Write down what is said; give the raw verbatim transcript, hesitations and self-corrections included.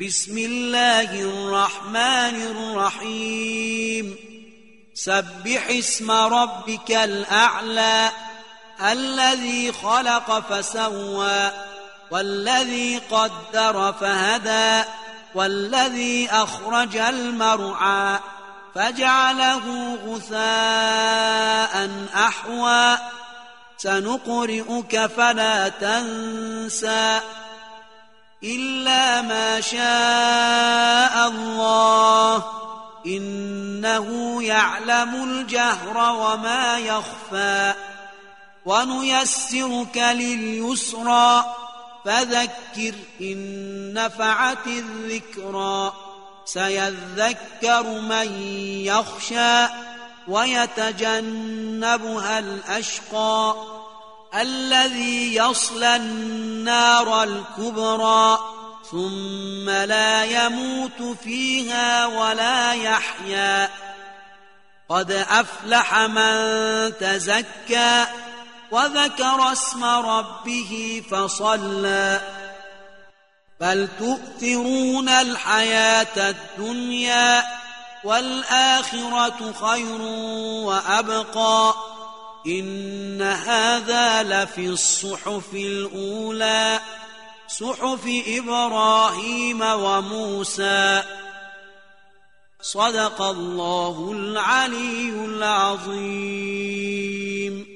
بسم الله الرحمن الرحيم سبح اسم ربك الأعلى الذي خلق فسوى والذي قدر فهدى والذي أخرج المرعى فجعله غثاء أحوى سنقرئك فلا تنسى إلا ما شاء الله إنه يعلم الجهر وما يخفى ونيسرك لليسرى فذكر إن نفعت الذكرى سيذكر من يخشى ويتجنبها الأشقى الذي يصلى النار الكبرى ثم لا يموت فيها ولا يحيا قد أفلح من تزكى وذكر اسم ربه فصلى بل تؤثرون الحياة الدنيا والآخرة خير وأبقى إن هذا لفي الصحف الأولى صحف إبراهيم وموسى صدق الله العلي العظيم.